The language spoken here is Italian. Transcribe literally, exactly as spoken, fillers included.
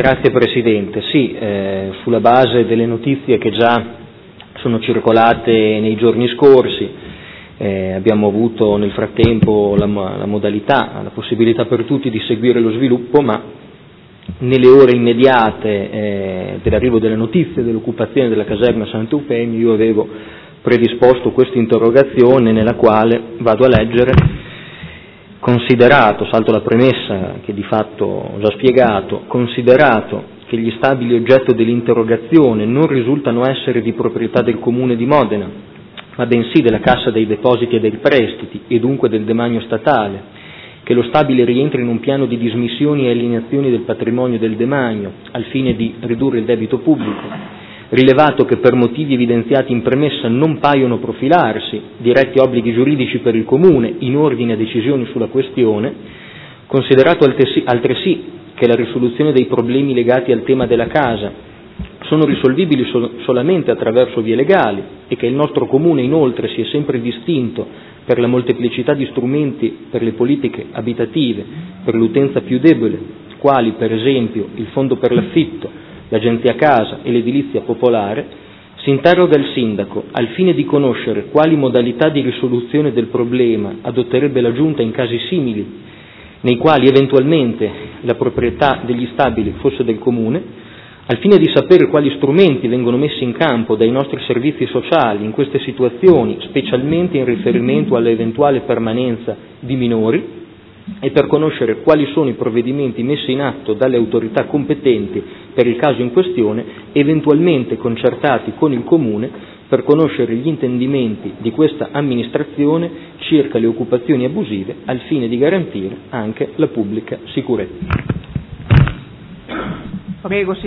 Grazie Presidente. Sì, eh, sulla base delle notizie che già sono circolate nei giorni scorsi, eh, abbiamo avuto nel frattempo la, la modalità, la possibilità per tutti di seguire lo sviluppo, ma nelle ore immediate eh, dell'arrivo delle notizie dell'occupazione della caserma Sant'Eufemio io avevo predisposto questa interrogazione nella quale vado a leggere: considerato, salto la premessa che di fatto ho già spiegato, considerato che gli stabili oggetto dell'interrogazione non risultano essere di proprietà del Comune di Modena, ma bensì della Cassa dei Depositi e dei Prestiti e dunque del demanio statale, che lo stabile rientra in un piano di dismissioni e alienazioni del patrimonio del demanio al fine di ridurre il debito pubblico, rilevato che per motivi evidenziati in premessa non paiono profilarsi diretti obblighi giuridici per il Comune in ordine a decisioni sulla questione, considerato altresì, altresì che la risoluzione dei problemi legati al tema della casa sono risolvibili sol- solamente attraverso vie legali e che il nostro Comune inoltre si è sempre distinto per la molteplicità di strumenti per le politiche abitative per l'utenza più debole, quali per esempio il Fondo per l'affitto, l'Agenzia Casa e l'edilizia popolare, si interroga il Sindaco al fine di conoscere quali modalità di risoluzione del problema adotterebbe la Giunta in casi simili, nei quali eventualmente la proprietà degli stabili fosse del Comune, al fine di sapere quali strumenti vengono messi in campo dai nostri servizi sociali in queste situazioni, specialmente in riferimento all'eventuale permanenza di minori, e per conoscere quali sono i provvedimenti messi in atto dalle autorità competenti per il caso in questione, eventualmente concertati con il Comune per conoscere gli intendimenti di questa amministrazione circa le occupazioni abusive al fine di garantire anche la pubblica sicurezza. Prego,